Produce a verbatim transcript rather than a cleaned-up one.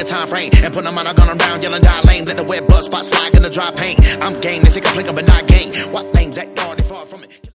a time frame and put them on a gun around, yelling die lame. Let the web buzz spots fly in the dry paint. I'm game, they think I'm playing but not game. What names that yard, they far from it.